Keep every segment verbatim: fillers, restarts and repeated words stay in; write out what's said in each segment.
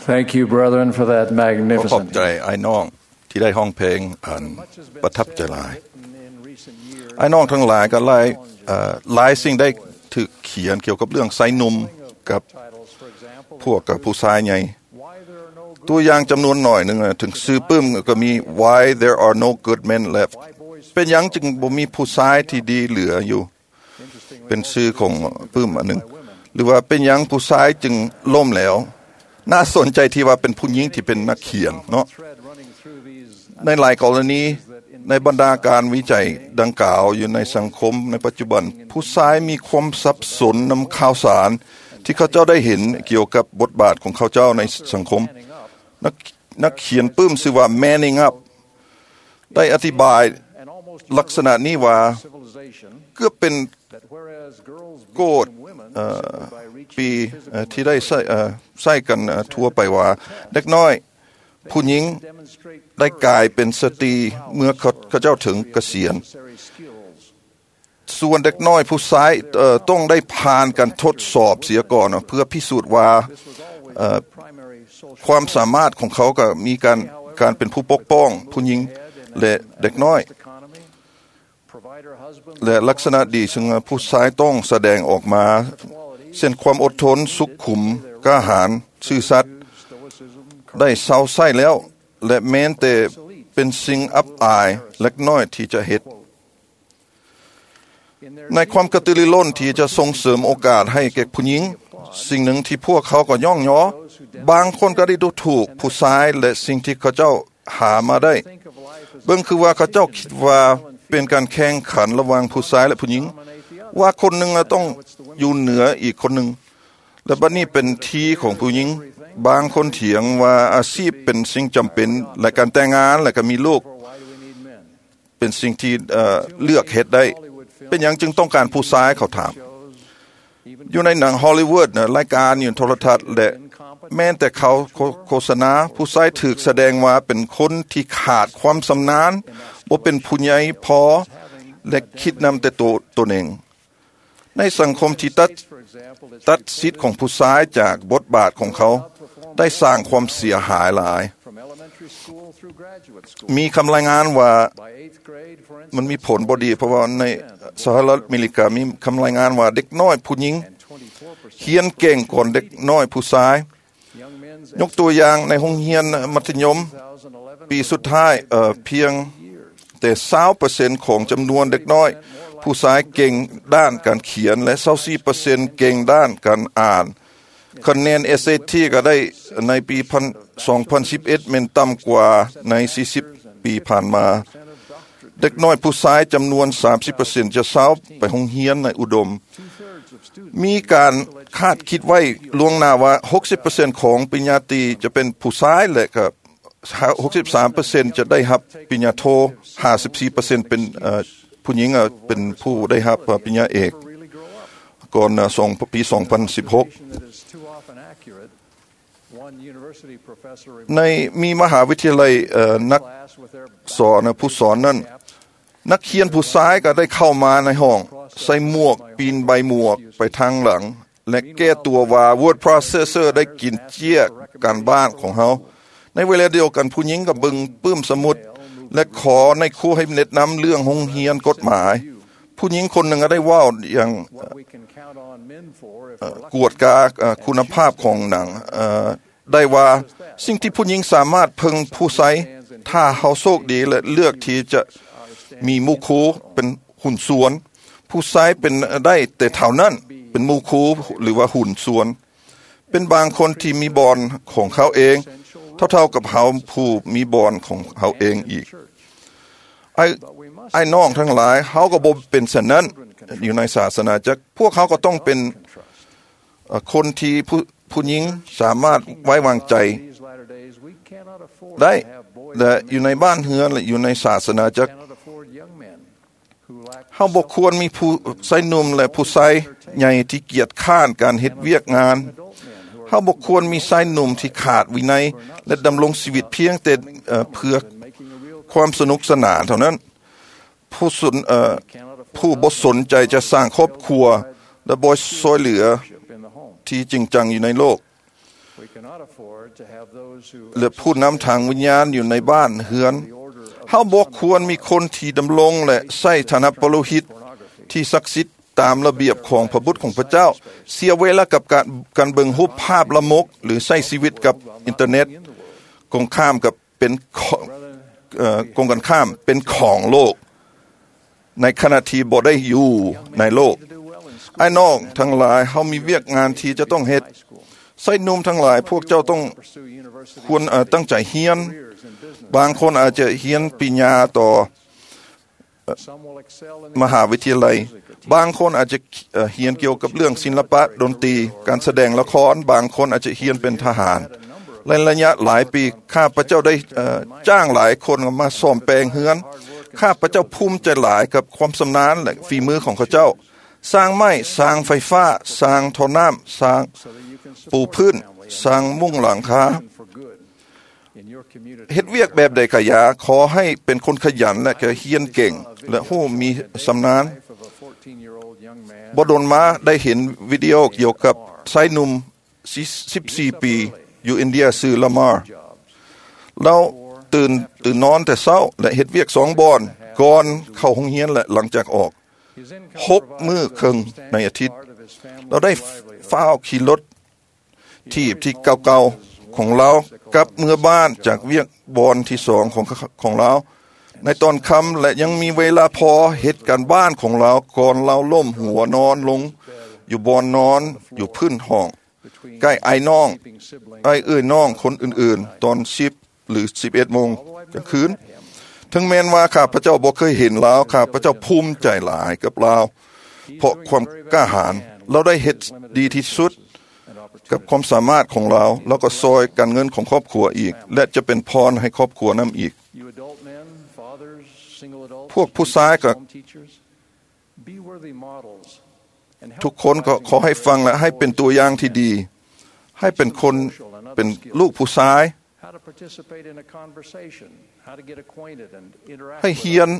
Thank you, brethren, for that ขอบ magnificent. ใจไอ้น้องที่ได้ห้องเพลงอันประทับใจหลายไอ้น้องทั้งหลายก็หลายเอ่อหลายสิ่งได้ถูกเขียนเกี่ยวกับเรื่องไซนุ่มกับพวกกับผู้ชายใหญ่ตัวอย่างจำนวนหน่อยนึงถึงซื้อปึ้มก็มี why there are no good men left เป็นหยังจึงบ่มีผู้ชายที่ดีเหลืออยู่เป็นชื่อของปึ้มอันนึงหรือว่าเป็นหยังผู้ชายจึงล่มแล้วน่าสนใจที่ว่าเป็นผู้หญิงที่เป็นนักเขียนเนาะในหลายกรณีในบรรดาการวิจัยดังกล่าวอยู่ในสังคมในปัจจุบันผู้ชายมีความสับสนนำข่าวสารที่เขาเจ้าได้เห็นเกี่ยวกับบทบาทของเขาเจ้าในสังคมนักนักเขียนปื้มชื่อว่า Manning Up ได้อธิบายลักษณะนี้ว่าเกือบเป็นโกฎปีที่ได้ใส่ใส่กันทั่วไปว่าเด็กน้อยผู้หญิงได้กลายเป็นสตรีเมื่อเขาเจ้าถึงเกษียณส่วนเด็กน้อยผู้ชายต้องได้ผ่านการทดสอบเสียก่อนเพื่อพิสูจน์ว่าความสามารถของเขาก็มีการการเป็นผู้ปกป้องผู้หญิงและเด็กน้อยและลักษณะดีซึ่งผู้ชายต้องแสดงออกมาเช่นความอดทนสุขุมกล้าหาญซื่อสัตย์ได้เศร้าไส้แล้วและแม้แต่เป็นสิ่งอับอายเล็กน้อยที่จะเฮ็ดในความกระตือรือร้นที่จะส่งเสริมโอกาสให้แก่ผู้หญิงสิ่งหนึ่งที่พวกเขาก็ย่องย่อบางคนก็ได้ดูถูกผู้ชายและสิ่งที่เขาเจ้าหามาได้เบิ่งคือว่าเขาเจ้าคิดว่าเป็นการแข่งขันระหว่างผู้ชายและผู้หญิงว่าคนหนึ่งต้องอยู่เหนืออีกคนหนึ่งและบัดนี้เป็นที่ของผู้หญิงบางคนเถียงว่าอาชีพเป็นสิ่งจำเป็นและการแต่งงานและก็มีลูกเป็นสิ่งที่เอ่อเลือกเฮ็ดได้เป็นอย่างจึงต้องการผู้ชายเขาถามอยู่ในหนังฮอลลีวูดนะรายการอยู่โทรทัศน์และแม้แต่เขาโฆษณาผู้ชายถูกแสดงว่าเป็นคนที่ขาดความชำนาญบ่เป็นผู้ใหญ่พอและคิดนำแต่ตัวตนเองในสังคมที่ตัดตัดสิทธิ์ของผู้ชายจากบทบาทของเขาได้สร้างความเสียหายหลายมีคำรายงานว่ามันมีผลบ่ดีเพราะว่าในสหรัฐอเมริกามีคำรายงานว่าเด็กน้อยผู้หญิงเขียนเก่งกว่าเด็กน้อยผู้ชายยกตัวอย่างในโรงเรียนมัธยมปีสุดท้ายเอ่อเพียงแต่ ยี่สิบเปอร์เซ็นต์ ของจำนวนเด็กน้อยผู้ชายเก่งด้านการเขียนและ ยี่สิบสี่เปอร์เซ็นต์ เก่งด้านการอ่านคะแนน เอส เอ ที ก็ได้ในปีสองพันสิบเอ็ดมันต่ำกว่าในสี่สิบปีผ่านมาเด็กน้อยผู้ชายจำนวน สามสิบเปอร์เซ็นต์ จะเช้าไปโรงเรียนในอุดมมีการคาดคิดไว้ล่วงหน้าว่า หกสิบเปอร์เซ็นต์ ของปริญญาตรีจะเป็นผู้ชายและก็ หกสิบสามเปอร์เซ็นต์ จะได้รับปริญญาโท ห้าสิบสี่เปอร์เซ็นต์ เป็นเอ่อผู้หญิงเป็นผู้ได้รับปริญญาเอกก่อนสองปีสองพันสิบหกในมีมหาวิทยาลัยนักสอนผู้สอนนั้นนักเขียนผู้ชายก็ได้เข้ามาในห้องใส่หมวกปีนใบหมวกไปทางหลังและแก้ตัวว่า word processor ได้กินเจี้ยการบ้านของเขาในเวลาเดียวกันผู้หญิงก็บึงปื้มสมุดและขอในครูให้แนะนำเรื่องโรงเรียนกฎหมายผู้หญิงคนหนึ่งก็ได้ว่าอย่างกวดกาคุณภาพของหนังได้ว่าสิ่งที่ผู้หญิงสามารถพึงผู้ใช้ถ้าเขาโชคดีและเลือกที่จะมีมูคูเป็นหุ่นส่วนผู้ใช้เป็นได้แต่เท่านั้นเป็นมูคูหรือว่าหุ่นส่วนเป็นบางคนที่มีบอลของเขาเองเท่าๆกับเขาผู้มีบอลของเขาเองอีกไอ้ไอ้น้องทั้งหลายเขาก็บ่เป็นเช่นนั้นอยู่ในศาสนาจักรพวกเขาก็ต้องเป็นคนที่ผู้ผู้หญิงสามารถไว้วางใจได้และอยู่ในบ้านเฮือนและอยู่ในศาสนาจักรเฮาบ่ควรมีผู้ชายหนุ่มและผู้ชายใหญ่ที่เกียจคร้านการเฮ็ดเวียกงานเฮาบ่ควรมีชายหนุ่มที่ขาดวินัยและดำรงชีวิตเพียงแต่เพื่อความสนุกสนานเท่านั้นผู้สนเอ่อผู้บ่สนใจจะสร้างครอบครัวและบ่ช่วยเหลือที่จริงจังอยู่ในโลกหรือผู้นำทางวิญญาณอยู่ในบ้านเฮือนเฮาบ่ควรมีคนที่ดำรงและใช้ฐานะปโลหิตที่ศักดิ์สิทธิ์ตามระเบียบของพระบุตรของพระเจ้าเสียเวลากับการการเบิ่งรูปภาพละมกหรือใช้ชีวิตกับอินเทอร์เน็ตกงข้ามกับเป็นเอ่อกงกันข้ามเป็นของโลกในขณะที่บ่ได้อยู่ในโลกไอ้น้องทั้งหลายเฮามีเวียกงานที่จะต้องเฮ็ดใส่หนุ่มทั้งหลายพวกเจ้าต้องควรตั้งใจเรียนบางคนอาจจะเรียนปริญญาต่อมหาวิทยาลัยบางคนอาจจะเรียนเกี่ยวกับเรื่องศิลปะดนตรีการแสดงละครบางคนอาจจะเรียนเป็นทหารในระยะหลายปีข้าพเจ้าได้จ้างหลายคนมาซ่อมแปลงเฮือนข้าพเจ้าภูมิใจหลายกับความชำนาญและฝีมือของเขาเจ้าสร้างไม้สร้างไฟฟ้าสร้างท่อน้ำสร้างปูพื้นสร้างมุ้งหลังคาเฮ็ดเวียกแบบใดก็อย่าขอให้เป็นคนขยันและก็เรียนเก่งและฮู้มีชำนาญบ่โดนมาได้เห็นวิดีโอเกี่ยวกับชายหนุ่มสิบสี่ปีอยู่อินเดียชื่อละมาร์แล้วตื่นตื่นนอนแต่เช้าและเฮ็ดเวียกสองบอนก่อนเข้าโรงเรียนและหลังจากออกหกมื้อครึ่งในอาทิตย์เราได้ฟ้าวขี่รถที่ที่เก่าๆของเรากลับเมื่อบ้านจากเวียกบอนที่สองของของเราในตอนค่ำและยังมีเวลาพอเฮ็ดการบ้านของเราก่อนเราล้มหัวนอนลงอยู่บอนนอนอยู่พื้นห้องใกล้ไอ้น้องไอ้เอ้ยน้องคนอื่นๆตอนสิบหรือสิบเอ็ดโมงกลางคืนถึงแม้นว่าข้าพเจ้าบ่เคยเห็นแล้วข้าพเจ้าภูมิใจหลายกับเราเพราะความกล้าหาญเราได้เฮ็ดดีที่สุดกับความสามารถของเราแล้วก็ซอยการเงินของครอบครัวอีกและจะเป็นพรให้ครอบครัวนำอีกพวกผู้ชายก็ทุกคนก็ขอให้ฟังและให้เป็นตัวอย่างที่ดีให้เป็นคนเป็นลูกผู้ชายให้เฮียน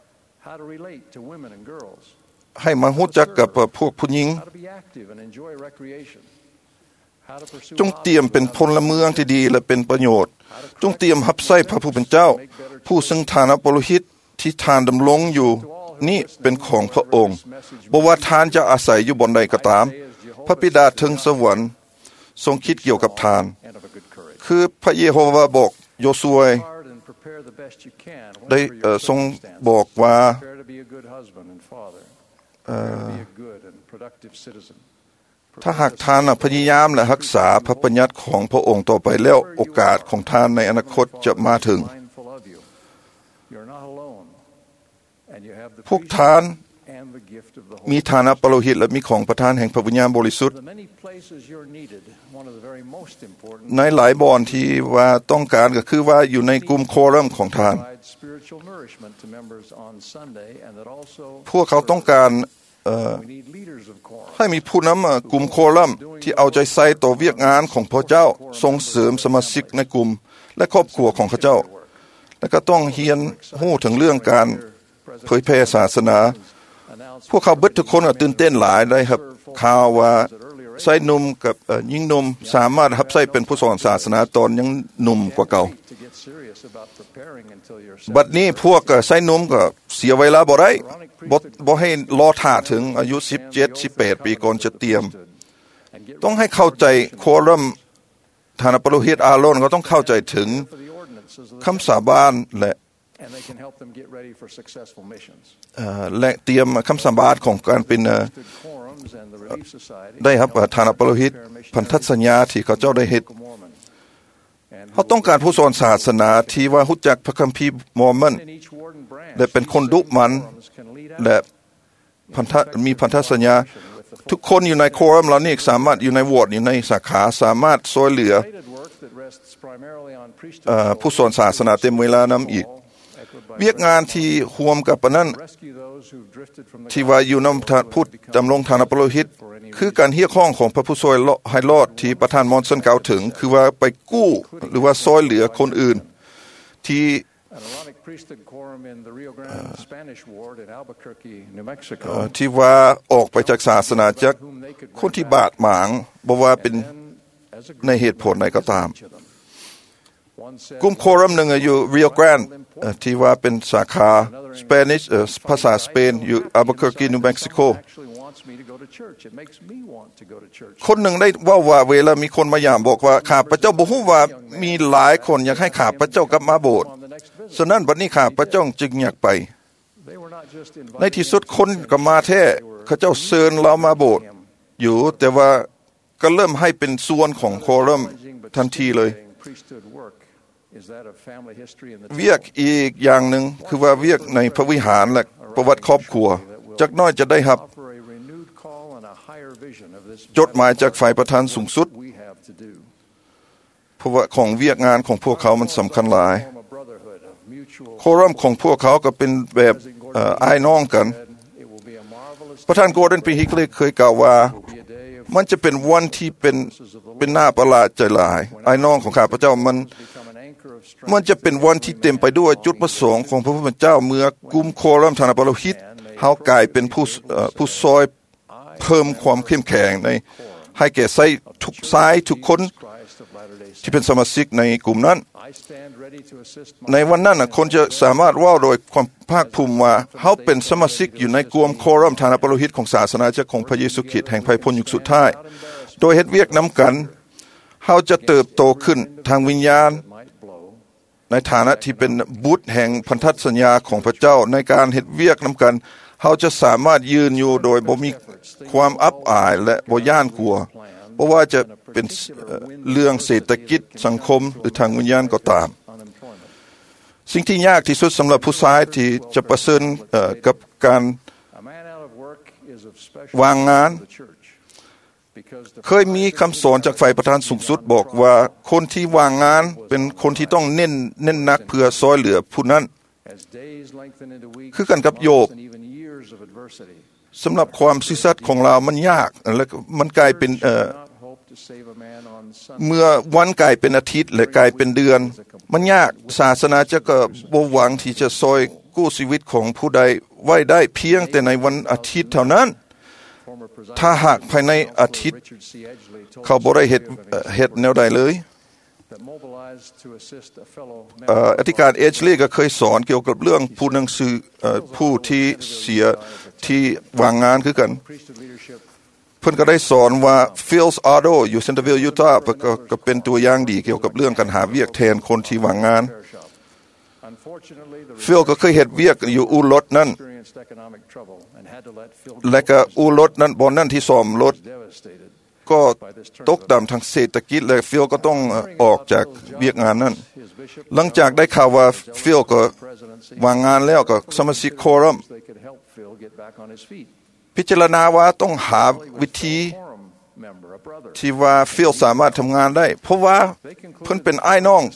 ให้มารู้จักกับพวกผู้หญิงจงเตรียมเป็นพลเมืองที่ดีและเป็นประโยชน์จงเตรียมรับใช้พระผู้เป็นเจ้าผู้ซึ่งฐานะปโลหิตที่ทานดำรงอยู่นี่เป็นของพระองค์บ่ว่าทานจะอาศัยอยู่บนใดก็ตามพระบิดาถึงสวรรค์ทรงคิดเกี่ยวกับทานคือพระเยโฮวาห์บอกโยซูอาได้ทรงบอกว่าถ้าหากท่านพยายามและรักษาพระบัญญัติของพระองค์ต่อไปแล้วโอกาสของท่านในอนาคตจะมาถึงพวกท่านมีฐานะปโลหิตและมีของประทานแห่งพระวิญญาณบริสุทธิ์ในหลายบ่อนที่ว่าต้องการก็คือว่าอยู่ในกลุ่มโครัมของท่านพวกเขาต้องการให้มีผู้นำกลุ่มโครัมที่เอาใจใส่ต่อเวียกงานของพระเจ้าส่งเสริมสมาชิกในกลุ่มและครอบครัวของเขาเจ้าและก็ต้องเรียนรู้ถึงเรื่องการเผยแพร่ศาสนาพวกเขาเบิดทุกคนตื่นเต้นหลายได้ครับข่าวว่าชายหนุ่มกับหญิงหนุ่มสามารถรับใช้เป็นผู้สอนศาสนาตอนยังหนุ่มกว่าเก่าบัดนี้พวกชายหนุ่มก็เสียเวลาบ่ได้บ่บ่ให้รอท่าถึงอายุสิบเจ็ด สิบแปดปีก่อนจะเตรียมต้องให้เข้าใจโครัมฐานะปโลหิตอาโรนก็ต้องเข้าใจถึงคำสาบานและและเตรียมคำสาบานของการเป็นได้ครับฐานะปโลหิตพันธสัญญาที่เขาเจ้าได้เฮ็ดเขาต้องการผู้สอนศาสนาที่ว่ารู้จักพระคัมภีร์มอร์มอนและเป็นคนดุมันและพันธมีพันธสัญญาทุกคนอยู่ในโครัมเหล่านี้สามารถอยู่ในวอร์ดอยู่ในสาขาสามารถช่วยเหลือผู้สอนศาสนาเต็มเวลานำอีกเวียกงานที่ร่วมกับปนั้นที่ว่าอยู่นำพูดดำรงฐานะปโลหิตคือการเฮียข้องของพระผู้ช่วยให้รอดที่ประธานมอนสันกล่าวถึงคือว่าไปกู้หรือว่าช่วยเหลือคนอื่นที่ที่ว่าออกไปจากศาสนาจากคนที่บาดหมางบ่ว่าเป็นในเหตุผลใดก็ตามกลุ่มโครัมหนึ่งอยู่ริโอแกรนด์ที่ว่าเป็นสาขาสเปนิชภาษาสเปนอยู่อัลบูเคอร์กีนิวเม็กซิโกคนหนึ่งได้ว่าว่าเวลามีคนมายามบอกว่าข้าพเจ้าบ่ฮู้ว่ามีหลายคนอยากให้ข้าพเจ้ากลับมาโบสถ์ฉะนั้นบัดนี้ข้าพเจ้าจึงอยากไปในที่สุดคนก็มาแท้เขาเจ้าเชิญเรามาโบสถ์อยู่แต่ว่าก็เริ่มให้เป็นส่วนของโครัมทันทีเลยเวียกอีกอย่างหนึ่งคือว่าเวียกในพระวิหารและประวัติครอบครัวจักน้อยจะได้รับจดหมายจากฝ่ายประธานสูงสุดเพราะว่าของเวียกงานของพวกเขามันสำคัญหลายโครัมของพวกเขาก็เป็นแบบอ้ายน้องกันประธานโกลเด้นปีฮิกเลยเคยกล่าวว่ามันจะเป็นวันที่เป็นเป็นหน้าประหลาดใจหลายอ้ายน้องของข้าพเจ้ามันมันจะเป็นวันที่เต็มไปด้วยจุดประสงค์ของพระผู้เป็นเจ้าเมื่อกลุ่มโครัมธนปโลหิตเฮากลายเป็นผู้ผู้ซอยเพิ่มความเข้มแข็งในให้แก่ไซทุกซ้ายทุกคนที่เป็นสมาชิกในกลุ่มนั้นในวันนั้นคนจะสามารถว่าโดยความภาคภูมิว่าเขาเป็นสมาชิกอยู่ในกลุ่มโครัมธนปโลหิตของศาสนาจักรของพระเยซูคริสต์แห่งภัยพ้นยุคสุดท้ายโดยเฮ็ดเวียกน้ำกันเขาจะเติบโตขึ้นทางวิญญาณในฐานะที่เป็นบุตรแห่งพันธสัญญาของพระเจ้าในการเฮ็ดเวียกน้ำกันเขาจะสามารถยืนอยู่โดยบ่มีความอับอายและบ่ย่านกลัวเพราะว่าจะเป็นเรื่องเศรษฐกิจสังคมหรือทางวิญญาณก็ตามสิ่งที่ยากที่สุดสำหรับผู้ชายที่จะประสบกับการวางงานเคยมีคำสอนจากฝ่ายประธานสูงสุดบอกว่าคนที่วางงานเป็นคนที่ต้องเน้นเน้นนักเพื่อซอยเหลือผู้นั้นคือกันกับโยบสำหรับความซื่อสัตย์ของเรามันยากและมันกลายเป็นเอ่อเมื่อวันกลายเป็นอาทิตย์และกลายเป็นเดือนมันยากศาสนาจะก็บ่หวังที่จะซอยกู้ชีวิตของผู้ใดไว้ได้เพียงแต่ในวันอาทิตย์เท่านั้นถ้าหากภายในอาทิตย์เขาบ่ได้เฮ็ดเฮ็ดแนวใดเลยอธิการเอจลีก็เคยสอนเกี่ยวกับเรื่องผู้หนังสือผู้ที่เสียที่วางงานคือกันเพิ่นก็ได้สอนว่าฟิลส์ออโดอยู่เซนเตอร์วิลยูทาห์ก็เป็นตัวอย่างดีเกี่ยวกับเรื่องการหาเวียกแทนคนที่วางงานฟิลก็เคยเฮ็ดเวียกอยู่อู่รถนั่นและก็อู่รถนั้นบ่นั่นที่ซ่อมรถก็ตกต่ำทางเศรษฐกิจและฟิลก็ต้องออกจากเวียกงานนั้นหลังจากได้ข่าวว่าฟิลก็วางงานแล้วก็สมาชิกโครัมพิจารณาว่าต้องหาวิธีที่ว่าฟิลสามารถทำงานได้เพราะว่าเพิ่นเป็นอ้ายน้อง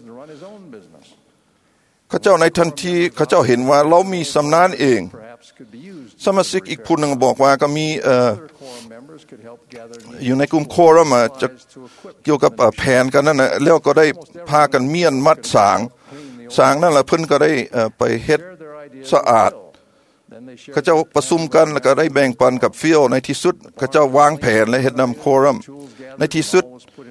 เขาเจ้าในทันทีเขาเจ้าเห็นว่าเรามีสำนานเองสมาชิกอีกผู้หนึ่งบอกว่าก็มีเอ่ออยู่ในกลุ่มโครัมจะเกี่ยวกับแผนกันนั่นน่ะแล้วก็ได้พากันเมียนมัดสางสางนั่นล่ะเพิ่นก็ได้ไปเฮ็ดสะอาดเขาเจ้าประชุมกันแล้วก็ได้แบ่งปันกับฟิลในที่สุดเขาเจ้าวางแผนและเฮ็ดนำโครัมในที่สุด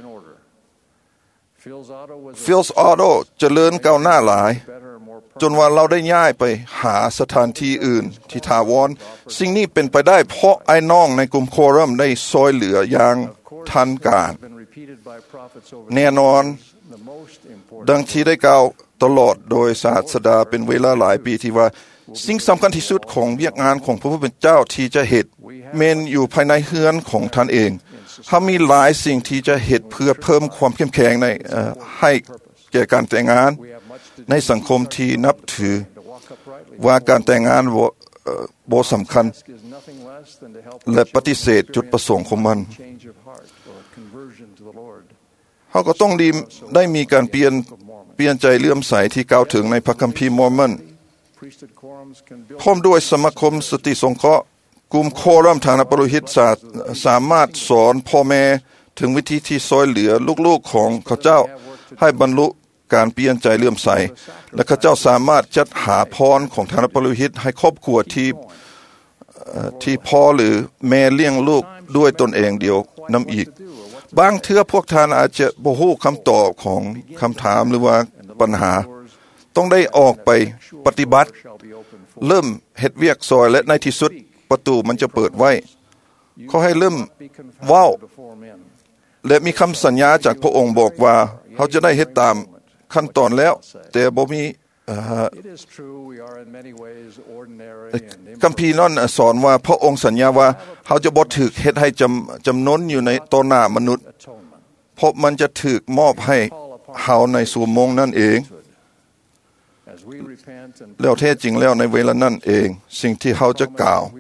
ฟิลส์ออโต้เจริญก้าวหน้าหลายจนว่าเราได้ย้ายไปหาสถานที่อื่นที่ถาวรสิ่งนี้เป็นไปได้เพราะไอ้น้องในกลุ่มโครัมได้ซอยเหลืออย่างทันการแน่นอนดังที่ได้กล่าวตลอดโดยศาสดาเป็นเวลาหลายปีที่ว่าสิ่งสำคัญที่สุดของเวียกงานของพระผู้เป็นเจ้าที่จะเฮ็ดเมนอยู่ภายในเฮือนของท่านเองเขามีหลายสิ่งที่จะเฮ็ดเพื่อเพิ่มความเข้มแข็งในให้แก่การแต่งงานในสังคมที่นับถือว่าการแต่งงานบ่บ่สำคัญและปฏิเสธจุดประสงค์ของมันเขาก็ต้องได้มีการเปลี่ยนเปลี่ยนใจเลื่อมใสที่กล่าวถึงในพระคัมภีร์มอร์มอนพร้อมด้วยสมาคมสติสงเคราะห์กลุ่มโครัมธนปโลหิตสามารถสอนพ่อแม่ถึงวิธีที่ซอยเหลือลูกๆของเขาเจ้าให้บรรลุการเปลี่ยนใจเลื่อมใสและเขาเจ้าสามารถจัดหาพรของธนปโลหิตให้ครอบครัวที่ที่พ่อหรือแม่เลี้ยงลูกด้วยตนเองเดียวนําอีกบางเทื่อพวกท่านอาจจะบ่ฮู้คำตอบของคำถามหรือว่าปัญหาต้องได้ออกไปปฏิบัติเริ่มเฮ็ดเวียกซอยและในที่สุดประตูมันจะเปิดไว้เขาให้เริ่มเว้าและมีคำสัญญาจากพระองค์บอกว่าเขาจะได้เฮ็ดตามขั้นตอนแล้วแต่บ่มีคัมภีร์นั้นสอนว่าพระองค์สัญญาว่าเขาจะบ่ถูกเฮ็ดให้จำจำนนอยู่ในต่อหน้ามนุษย์เพราะมันจะถูกมอบให้เฮาในสวมงนั่นเองแล้วแท้จริงแล้วในเวลานั้นเองสิ่งที่เขาจะกล่าว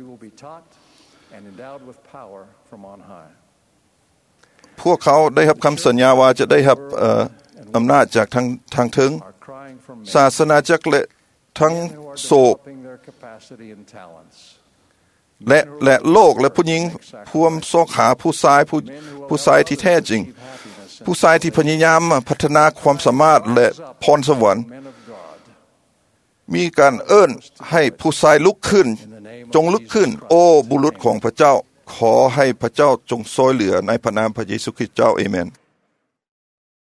พวกเขาได้รับคำสัญญาว่าจะได้รับอำนาจจากทางทางถึงศาสนาจักรและทั้งโศกและและโลกและผู้หญิงพวมโซขาผู้ชายผู้ผู้ชายที่แท้จริงผู้ชายที่พยายามพัฒนาความสามารถและพรสวรรค์มีการเอิ้นให้ผู้ชายลุกขึ้นจงลุกขึ้นโอ้บุรุษของพระเจ้าขอให้พระเจ้าจงช่วยเหลือในพระนามพระเยซูคริสต์เจ้าอาเมน